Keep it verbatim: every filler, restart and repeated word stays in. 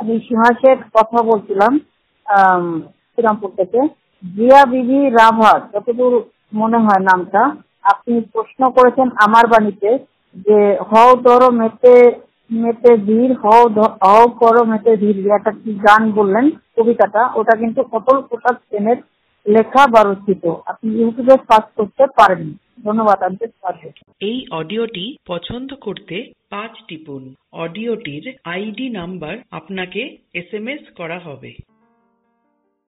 আমি সীমা শেখ কথা বলছিলাম শ্রীরামপুর থেকে। জিয়া বিবি রাভা, যতদূর মনে হয় নামটা, আপনি প্রশ্ন করেছেন আমার বাণীতে যে হও ধরো মেতে মেতে ধীর, হও হও করো মেতে ধীর, একটা কি গান বললেন, কবিতাটা, ওটা কিন্তু অতুল প্রসাদ সেনের লেখা বা রচিত। আপনি ইউটিউবে সার্চ করতে পারেন। ধন্যবাদ। আপনি পাশে এই অডিওটি পছন্দ করতে পাঁচ টিপুন। অডিওটির আইডি নাম্বার আপনাকে এস এম এস করা হবে।